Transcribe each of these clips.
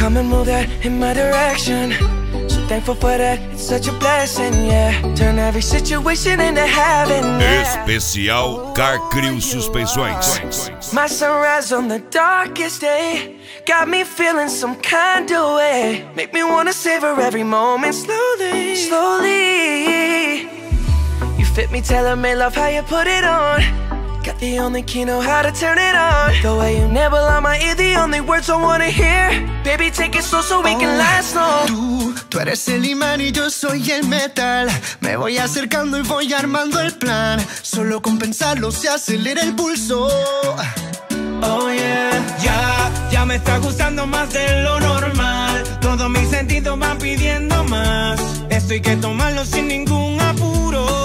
come and move that in my direction. So thankful for that, it's such a blessing, yeah. Turn every situation into heaven, yeah. Especial Car Crew Suspensões. My sunrise on the darkest day got me feeling some kind of way. Make me wanna savor every moment slowly, slowly. You fit me, tailor-made, love how you put it on. Got the only key, know how to turn it on. The way you nibble on my ear, the only words I wanna hear. Baby, take it slow so we can last long. Tú eres el imán y yo soy el metal. Me voy acercando y voy armando el plan. Solo con pensarlo se acelera el pulso. Oh yeah, ya me está gustando más de lo normal. Todos mis sentidos van pidiendo más. Esto hay que tomarlo sin ningún apuro.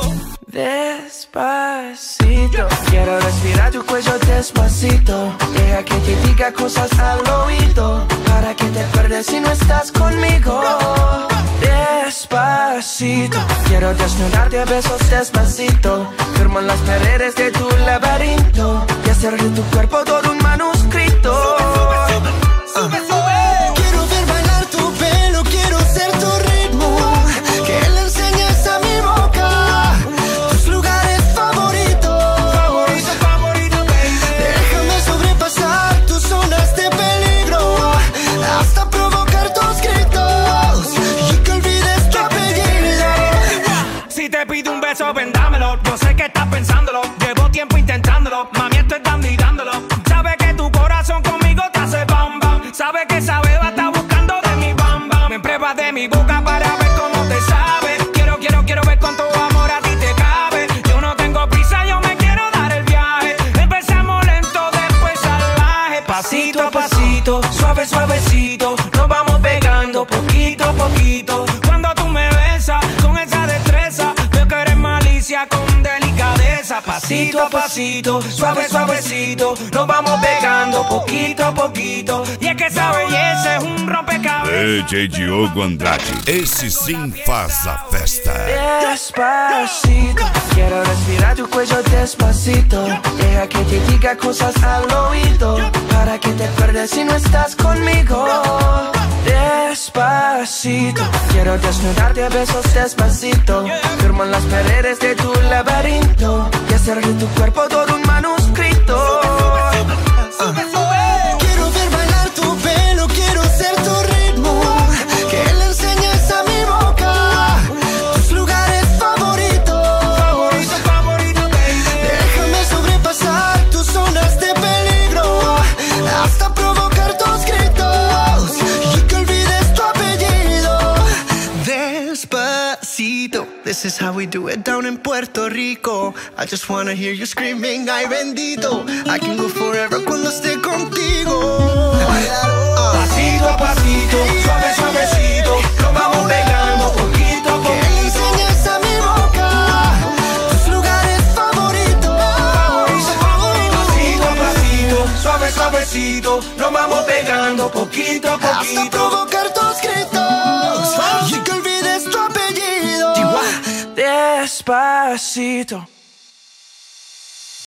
Despacito, quiero respirar tu cuello despacito. Deja que te diga cosas al oído, para que te acuerdes si no estás conmigo. Despacito, quiero desnudarte a besos despacito. Firmo en las paredes de tu laberinto y hacer de tu cuerpo todo un manuscrito. Sube, sube. Quiero ver bailar tu pelo, quiero ser tu ritmo. Que le enseñes a mi boca tus lugares favoritos. Favorito, baby. Déjame sobrepasar tus zonas de peligro, hasta provocar tus gritos y que olvides tu apellido. Si te pido un beso, ven, dámelo. Yo sé que estás pensándolo. Llevo tiempo intentándolo. Mami, esto es dando y dándolo. Sabes que tu corazón conmigo te hace bam bam. Sabes que esa beba está buscando de mi bam bam. Me pruebas de mi boca para ver cómo te sabe. Quiero ver cuánto amor a ti te cabe. Yo no tengo prisa, yo me quiero dar el viaje. Empezamos lento, después salvaje. Pasito a pasito, suave, suavecito. Nos vamos pegando poquito a poquito. Cuando tú me besas con esa destreza, veo que eres malicia con delicadeza. Pasito a pasito, suave, suavecito. Nos vamos pegando poquito a poquito. Y es que esa belleza es un rompecabezas. DJ Diogo Andrade. Esse sim faz a festa. Despacito, quiero respirar tu cuello despacito. Deja que te diga cosas al oído, para que te acuerdes si no estás conmigo. Despacito, quiero desnudarte a besos despacito. Firmo en las paredes de tu laberinto y hacer de tu cuerpo todo un manuscrito. Quiero ver bailar tu pelo, quiero ser tu ritmo. Que le enseñes a mi boca tus lugares favoritos. Favorito, baby. Déjame sobrepasar tus zonas de peligro, hasta provocar tus gritos y que olvides tu apellido. Despacito, this is how we do it down in Puerto Rico. I just wanna hear you screaming, ay bendito. I can go forever cuando esté contigo. Pasito a pasito, suave, suavecito. Nos vamos pegando poquito a Que le poquito. enseñes a mi boca tus lugares favoritos. Pasito a pasito, suave, suavecito. Nos vamos pegando poquito a Hasta poquito. provocar tus gritos y que olvides tu apellido. Despacito.